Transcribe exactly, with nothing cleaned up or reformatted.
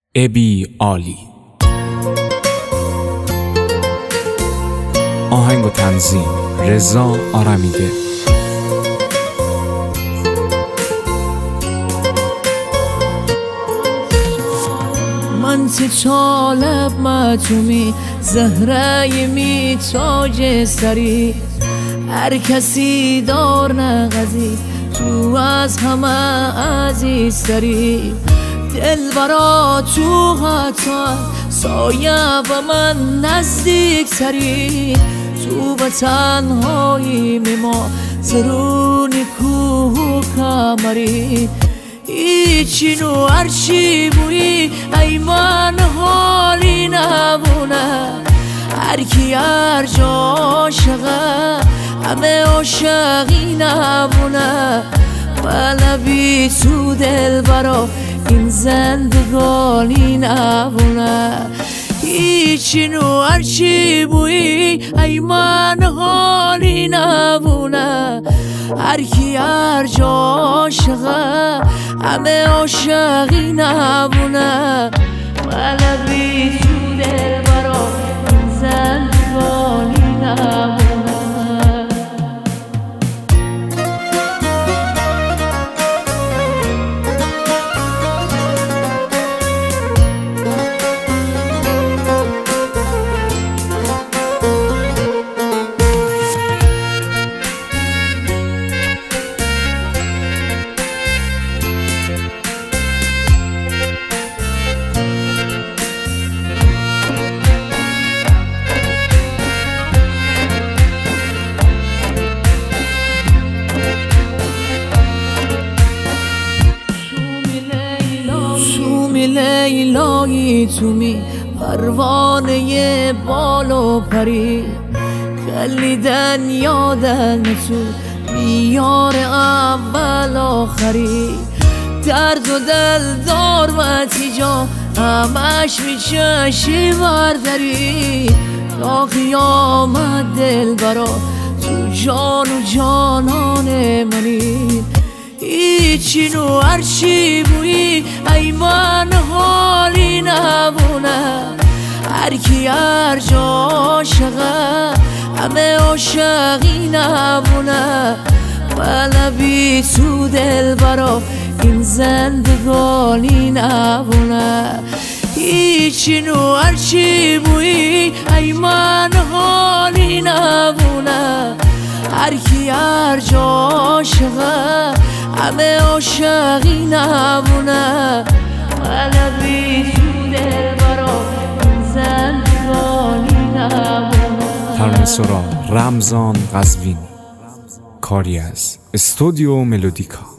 ابی عالی. آهنگ و تنظیم رضا آرمیده. من چالب مجومی زهره می تاج سری، هر کسی دار نغزی تو از همه عزیز تری. دل برا تو حتی سایه و من نزدیک تری، تو به تنهایی میما زرونی کوه و کمری. هیچی نو هرچی بویی ای من حالی نبونه، هر کی هر جا عاشقه همه عاشقی نبونه. بلبی تو دل برا این زندگانی نبونه، هیچی نو هرچی بویی ای من حالی نبونه. هر کی هر جا عاشقه همه عاشقی نبونه. بلبی تو دل برا این زندگانی نبونه. لیلایی تو می پروانه بال و پری، کلیدن یادن تو بیار اول آخری. درد و دل دار و تیجا همش میچشی برداری، تا قیامت دل برا تو جان و جانان منی. هیچی نو هرچی بویی ای من حالی نبونه، هر کی هر جا عاشقه همه عاشقی نبونه. بلبی تو دل برا این زندگانی نبونه، هیچی نو هرچی بویی ای من حالی نبونه. هر کی هر جا عاشقه همه عاشقی نبونه. بلبی تو دل برا این زندگانی نبونه. ترانه سرا رمضان قزوینی، کاری از استودیو ملودیکا.